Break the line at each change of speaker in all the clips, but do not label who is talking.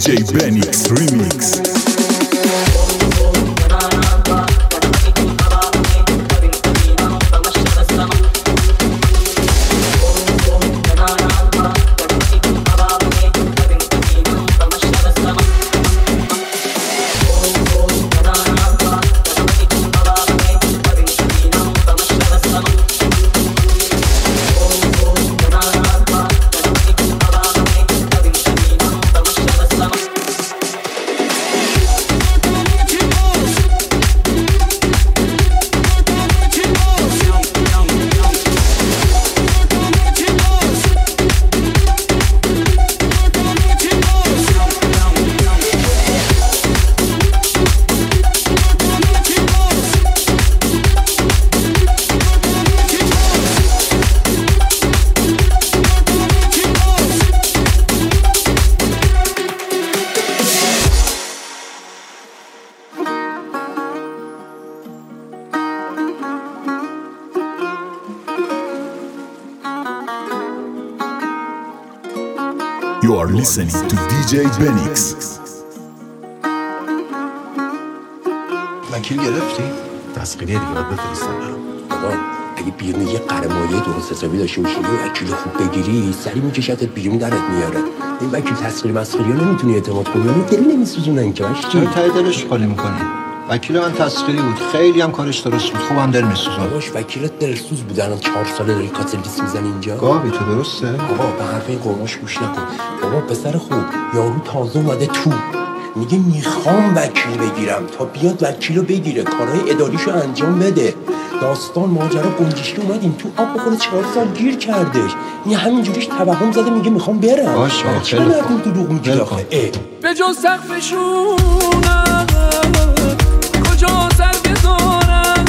DJ Benix Remix. You are listening to DJ Benix.
وکیل گرفتی؟
تسخیریه دیگه باید بفرستم برام.
بابا اگه بیرون یه قرمایه درست حسابی داشته باشی و وکیل خوب بگیری سری میکشتت بیرون درت میاره. این وکیل تسخیری مسخیری رو نمیتونی اعتماد کنی، اون دلی نمیسوزونن که باش.
چرا ته دلش خالی میکنی؟ وکیل من تسخیری بود، خیلی هم کارش درست بود، خوبم دل میسوزون.
باش وکیلت دلسوز بود، الان 4 ساله داری کاتلیس میزنی اینجا.
گاوی تو درسته؟
بابا به حرف این قوماش گوش نکن. بابا پسر خوب، یارو تازه اومده تو میگه میخوام وکیل بگیرم تا بیاد وکیلو بگیره، کارهای اداریشو انجام بده. داستان ماجرا گنجشکی اومد این تو آب بخوره 4 سال گیر کردش. این همینجوریش توهم زده میگه میخوام برم.
باشه
چرا نردون دروغ میگی آخه؟
به جز سقفشونم کجا سر بذارم،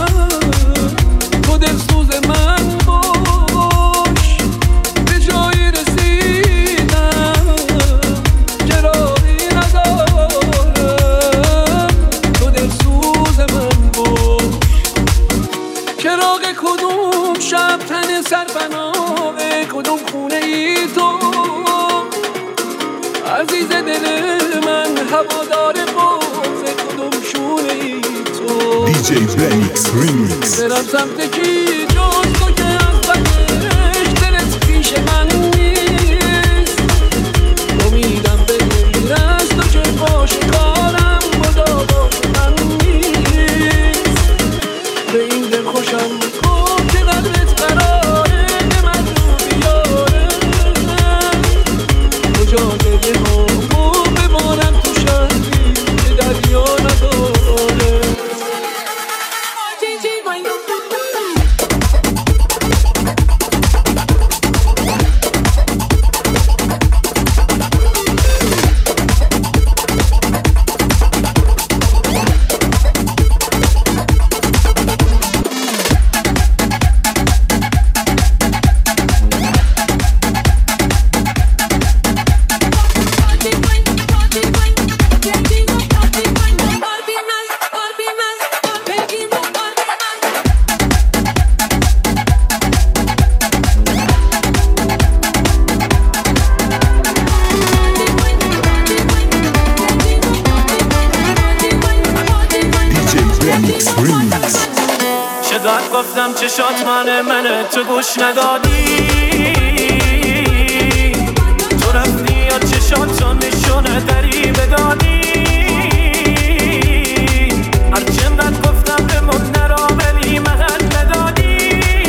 تو دلسوز من باش به جایی رسیدم که راهی ندارم، تو دلسوز من باش. چراغ کدوم شب تن سربناه کدوم خونه ای تو، عزیز دل من هوادار باز کدوم شونه ای تو.
DJ Benix Remix.
برم سمت کی جز تو که از بدش دلت پیش من نیست، امیدم به غیر از تو که باشه کارم مدا باشه من نیست. به این دل خوشم کن که قدرت قراره به من رو بیاره، مجاهده ها بمانم تو شهری که دریا نداره. چقدر گفتم چشات منه تو گوش ندادی، تو رفتی یا چشاتو نشونه داری بدادی، هرچند گفتم بمون نرا ولی محل ندادی.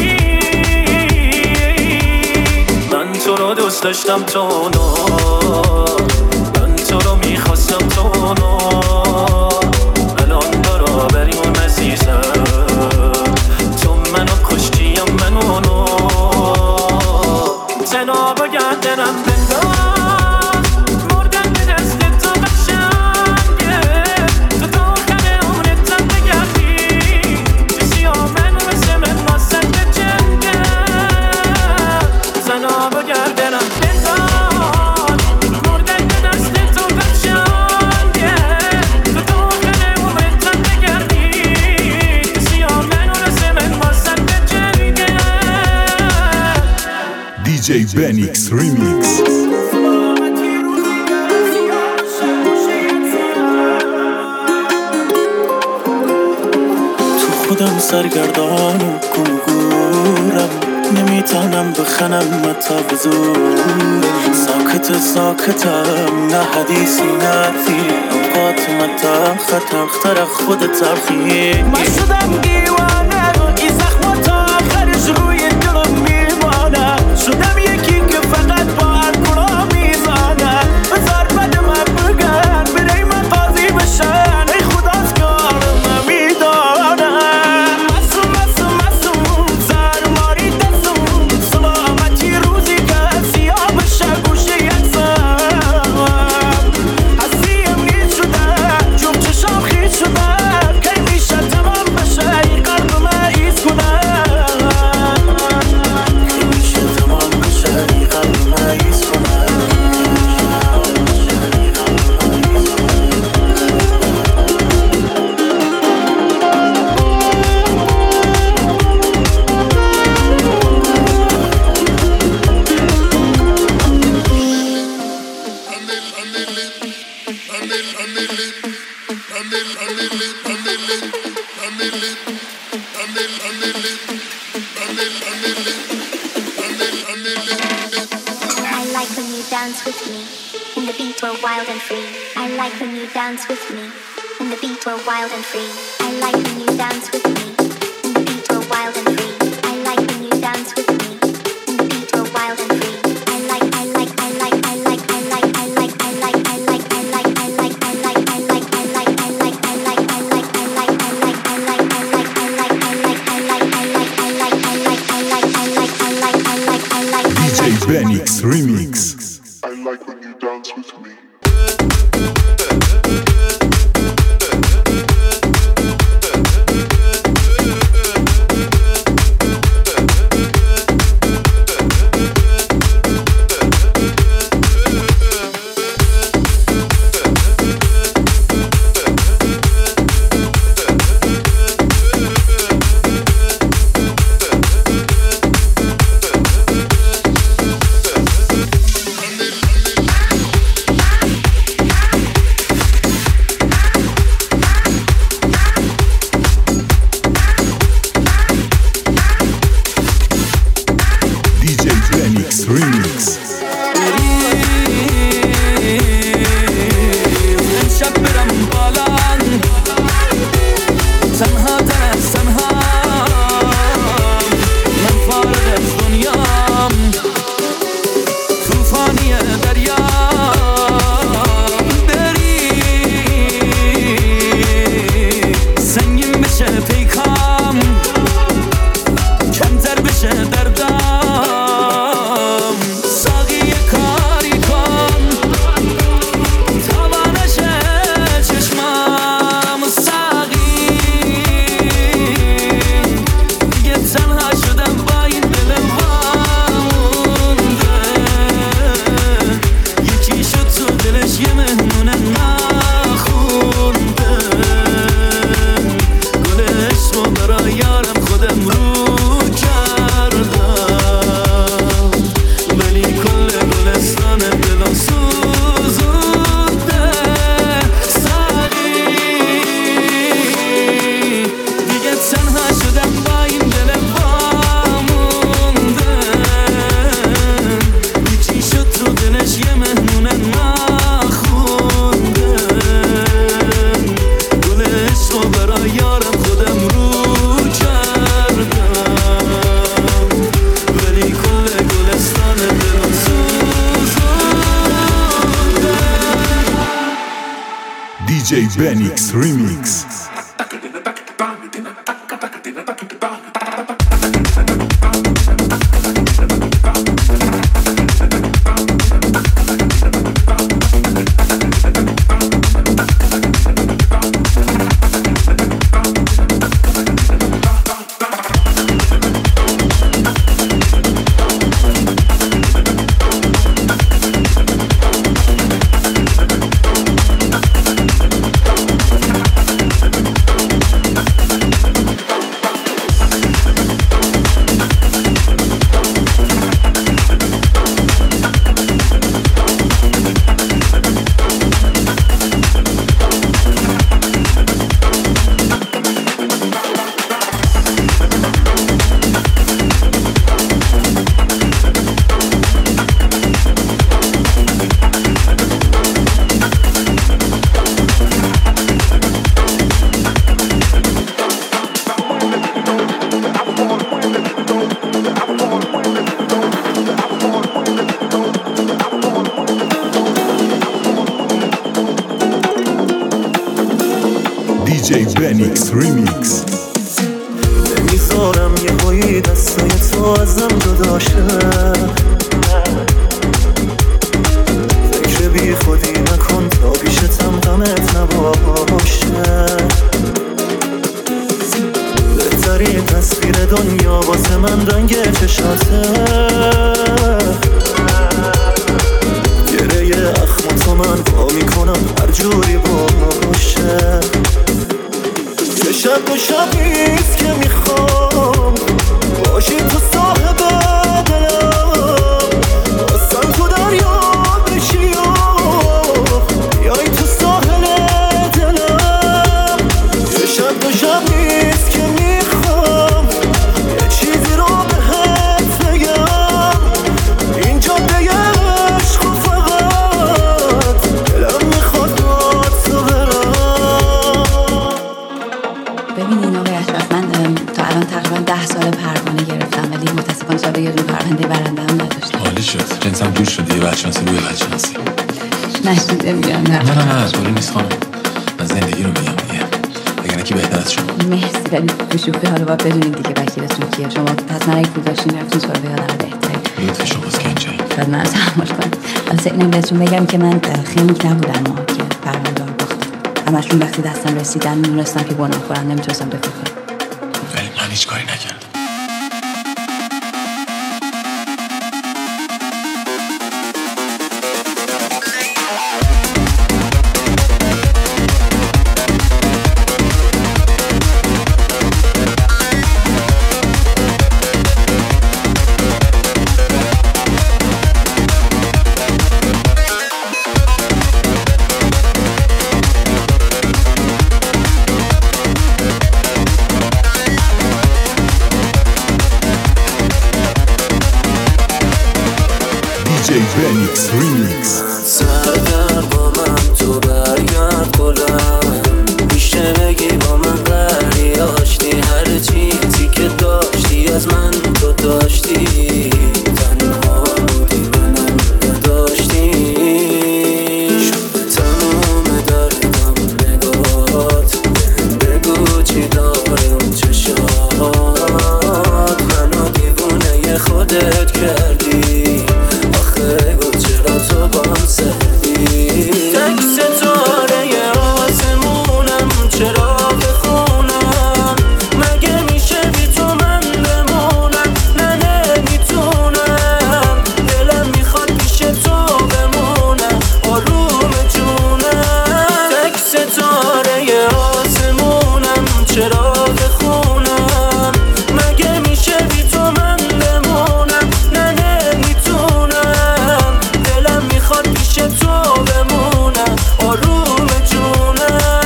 من تو رو دوست داشتم تو نو، من تو رو میخواستم تو نو، الان برا بریم عزیزم تناب و گردنم بنداز، مردم به دست تو قشنگه، تو تا آخر عمرتم بگردی، کسی آمن مثل من واسد به جنگه. تناب و گردنم بنداز، مردم به دست تو قشنگه، تو تا آخر عمرتم بگردی، کسی آمن مثل من واسد به جنگه.
DJ Benix Remix.
خودم سرگردان و گمگورم، نمیتونم بخنم تا به زور. ساکتم نه حدیثی نه حرفی، اوقات من خطر خود تلخی. من شدم دیوانه، این زخمات آخرش روی دلم میمانه. شدم یکی که فقط با الکلا میزانه. بذار بد من بگن برای من قاضی بشن، ای خدا از کارم نمیدانه. مسوم سرماری دستم، سلامتی روزی که سیاه بشه گوشه یکسم. هستیم نیست شده، جفت چشم خیز شده، کی میشه تمام بشه این قلب من ایز کنه. کی میشه تمام بشه این قلب من ایز کنه.
I like when you dance with me, and the beat were wild and free. I like when you dance with me, and the beat were wild and free. I like when you dance with me, and the beat were wild and free. I like when you dance with me, and the beat were wild and free. I like
DJ Benix Remix.
I like when you dance with me.
DJ Benix Remix. Benix Remix.
نمیذارم یه هایی دستای تو ازم جدا شه، فکر بی خودی نکن تا پیشتم غمت نباشه. بهترین تصویر دنیا واسه من رنگ چشاته، گره اخم تو من با میکنم هر جوری باشه. یه شب و شبیست که میخوام باشی تو صاحب دلم، اصلا تو دریا بشی و بیای تو ساحل دلم. یه شب و شبیست که میخوام یه چیزی رو بهت بگم، این جاده عشق و فقط دلم میخواد با تو برم.
ببینین آقای اشرف، من تا الان تقریبا 10 سال پروانه گرفتم، ولی متاسفانه تا به یه دونه پرونده برنده هم نداشتم.
حالی شد جنسم جور شد، یه بچه‌شناسی روی بچه‌شناسی
نشنیده میگم.
نه طوری نیست خانم، من زندگی رو میگم دیگه، اگه نکی بهتر از شما.
مرسی، ولی بشوفی حالا باید بدونید دیگه وکیلتون کیه. شما حتما اگه پول داشتین رفتون سراغ آدم بهتری.
لطف شماست که اینجایی.
شاید من تحمل کنم. واسه اینم بهتون بگم که من خیلی نبودم ما که پرونده رو باختم. همشون وقتی دستم رسیدن میدونستم که گناه کنم، نمیتونستم دفاع کنم.
ولی من هیچ کاری نکردم.
Benix Remix.
سردر با من تو برگرد کنم، میشه بگی با من بریاشتی، هر چیزی که داشتی از من تو داشتی، تنها بودی منم نداشتی. شد تموم دردم نگات، بگو چی داره اون چشات، منو دیوونه خودت کردی، بگو چرا تو با هم سردی. تک ستاره آسمونم چرا بخونم، مگه میشه بی تو من بمونم؟ نه نمیتونم، دلم میخواد پیش تو بمونم، آروم جونم. تک ستاره آسمونم چرا بخونم، مگه میشه بی تو من بمونم؟ نه نمیتونم، دلم میخواد پیش تو بمونم، آروم جونم.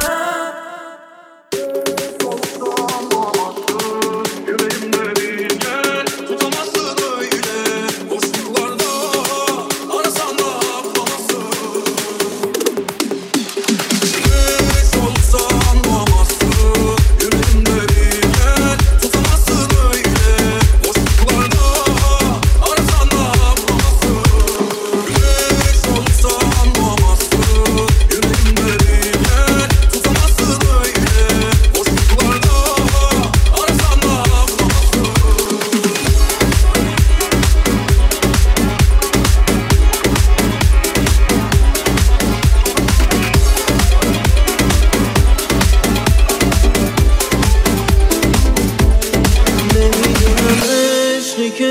که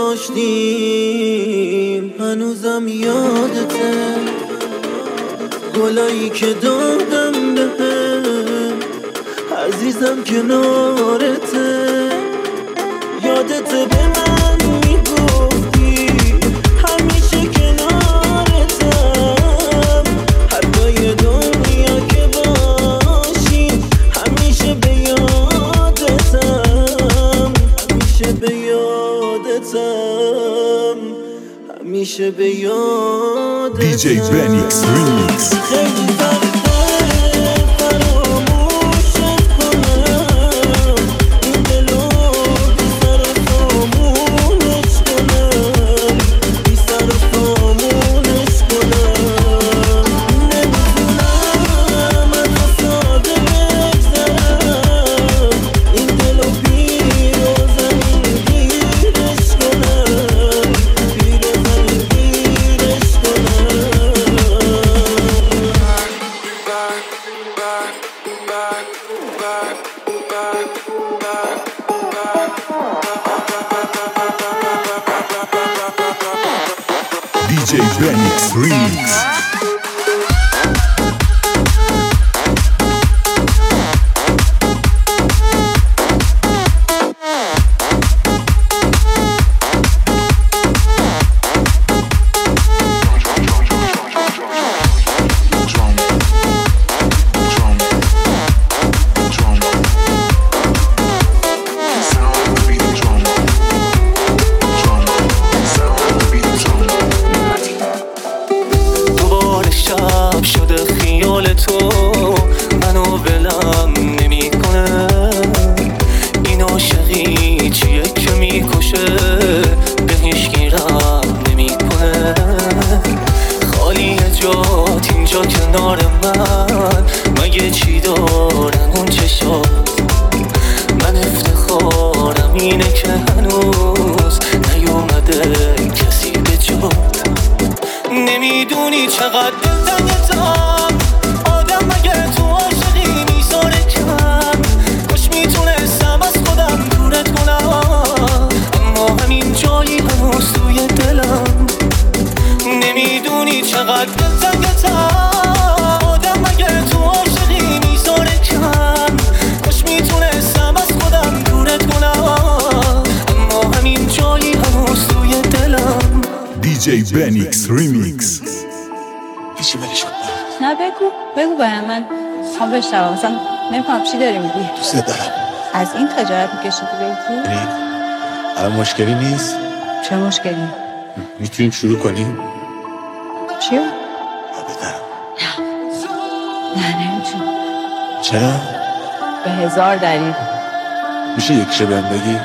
داشتیم هنوزم یادته، گلایی که دادم بهم عزیزم کنارته، یادته به من میگفتی همیشه کنارتم، حتی یه دنیا که باشی همیشه به یادتم، همیشه به یادتم، همیشه به یادتم.
DJ Benix Remix.
خیلی فراموشت کنم، این دلو بی سر و سامونش کنم، بی سر و سامونش کنم. نمیتونم از تو ساده
DJ Benix Remix. DJ Benix Remix.
هیچی ولش کن.
نه بگو باید من خواب بشنوم. مثلا نمی‌فهمم چی داری میگی.
دوست دارم.
از این خجالت میکشیدی بگی؟
الان مشکلی نیست؟
چه مشکلی؟
میتونیم شروع کنیم؟
چیو؟
بدرم.
نه نمیتونیم.
چرا؟
به 1000 دلیل.
میشه یکیشو بهم بگی؟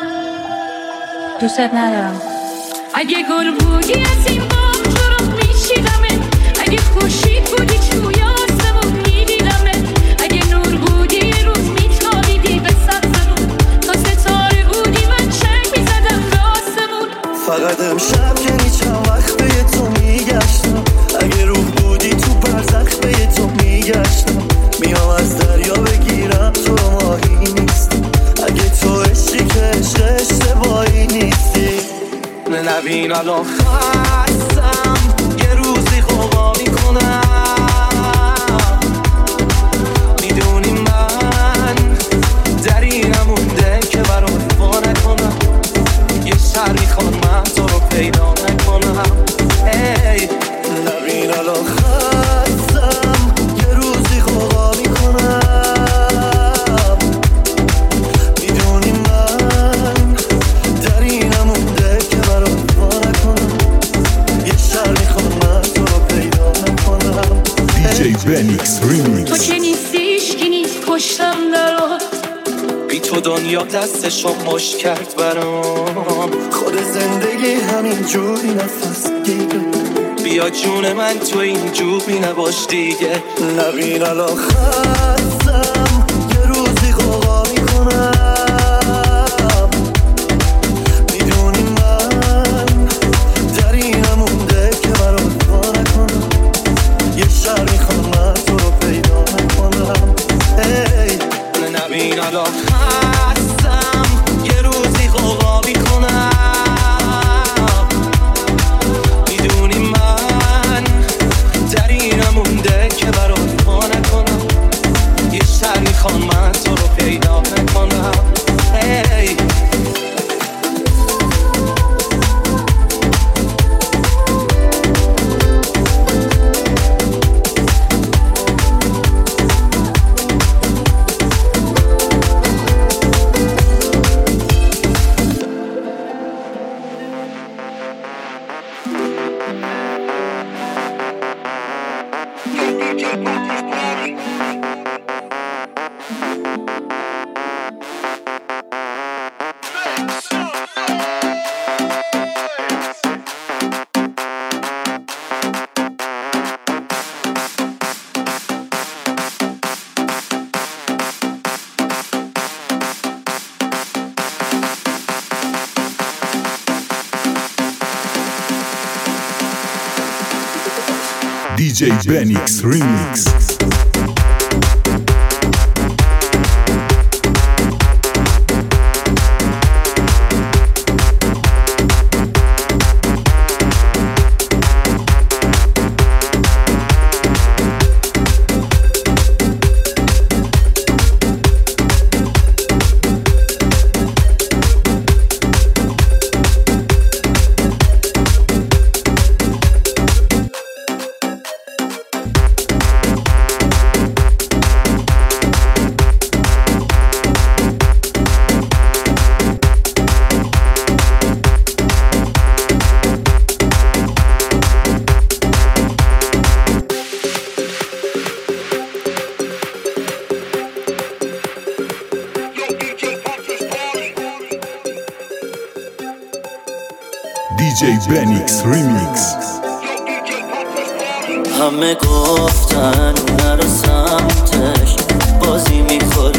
دوستت ندارم.
اگه گل بودی از این باغ تو رو میشیدمه، اگه خورشید بودی توی آسمون میدیدمه، اگه نور بودی یه روز میتابیدی به سبزمون، تا ستاره بودی من چنگ میزدم به آسمون.
فقط امشب یعنی چند وقت به تو میگشتم، اگه روح بودی تو برزخ به تو میگشتم، میام از دریا بگیرم تو ماهی نیستی، اگه تو عشقی که عشق اشتباهی نیستی. نبین الان خستم یه روزی خوابا میکنم، میدونی من در این نمونده که برات وا نکنم، یه سر میخوام من تو رو پیدا نکنم. ای نبین الان خستم یه روزی خوابا میکنم، میدونی من در این نمونده که برات وا نکنم، یه سر میخوام من تو رو پیدا نکنم.
DJ Benix Remix.
تو که نیستیش کی نیست پشتم درات،
بی تو دنیا دستشو مش کرد برام، خود زندگی همین جوری نفس گیره، بیا جون من تو این جوری نباش دیگه. نبین الان خستم یه روزی خوابا میکنم، میدونی من در این نمونده که برات وا نکنم، یه شهر میخوام من تو رو پیدا نکنم. ای نبین الان خستم یه روزی خوابا میکنم، میدونی من در این نمونده که برات وا نکنم، یه سر میخوام من تو رو پیدا نکنم. ای
DJ Benix Remix. DJ Benix Remix.
همه گفتن نرو سمتش بازی میخوری